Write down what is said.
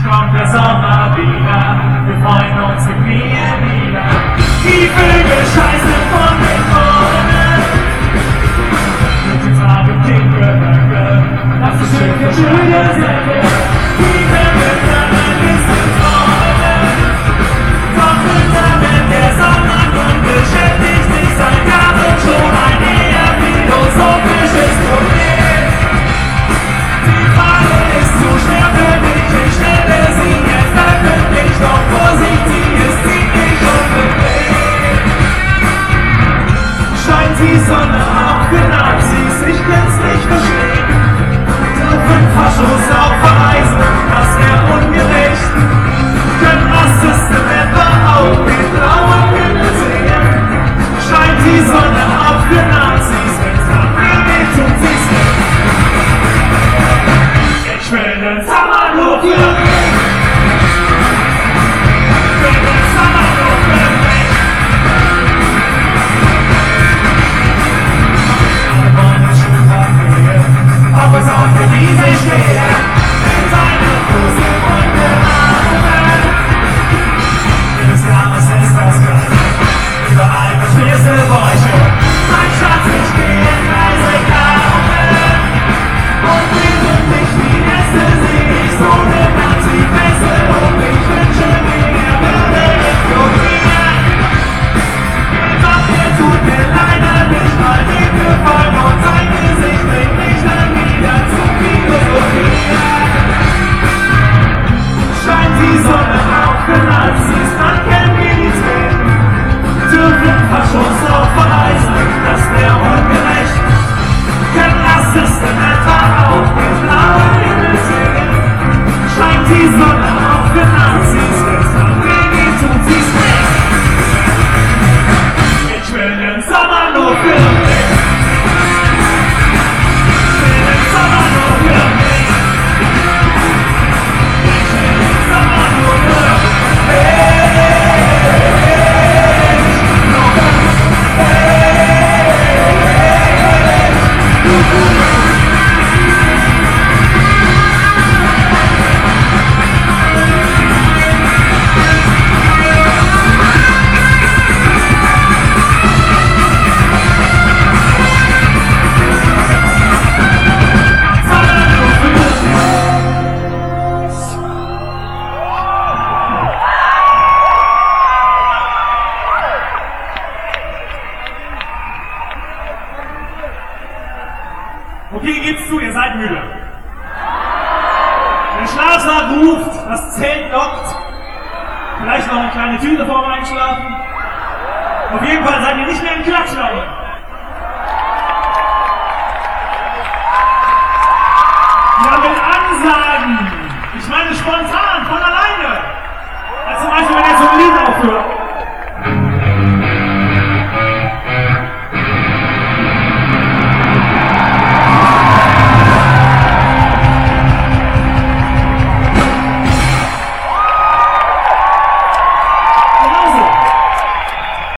kommt der Sommer wieder, wir freuen uns, wir knieen wieder. Die Vögel scheißen von den Bäumen. Guten Tag im Kinderberge, das ist schöne Säcke. Die Vögel können bis zum Träumen. Doch wenn der Sommergrund beschäftigt sich seit Jahren schon ein eher philosophisches Problem. Die Frage ist zu schwer für dich, ich stelle sie jetzt öffentlich, doch Vorsicht, sie ist ziemlich unbequem. Scheint die Sonne auch für Nazis, ich kann's nicht verstehen. Dürfen Faschos auch verreisen, das wär ungerecht. Können Rassisten etwa auch den blauen Himmel sehen? Scheint die Sonne auch für Nazis, wenn's nach mir geht, tut sie's nicht. Ich will den Sommer nur für mich. Ich will den Sommer nur für mich. Alle wollen es schon vergehen, ob es auch für diese stehe. In seine Füße und Arme. Jedes Jahres ist das Gleiche. Überall verschließe Bräuche. Mein Schatz, ich gehe in leise Kaufen. Und während mich die Äste seh ich so ne Nazi-Feste. Und ich wünsche mir, er würde explodieren. Doch er tut mir leider nicht mal den Gefallen. Und sein Gesicht bringt mich dann wieder zu philosophieren. Scheint die Sonne auch für Nazis, dann können wir nichts mehr. Dürfen Faschos auch verreisen, das wär ungerecht. Können Rassisten etwa auch den blauen Himmel sehen? Scheint die Sonne auch für Nazis, wenn's nach mir geht, tut sie's nicht. Ich will den Sommer nur für mich. Ich will den Sommer nur für mich. Ich will den Sommer nur für mich. Okay, geht's zu, ihr seid müde. Der Schlafsack ruft, das Zelt lockt. Vielleicht noch eine kleine Tüte vorm Einschlafen. Auf jeden Fall seid ihr nicht mehr im Klatschlaune.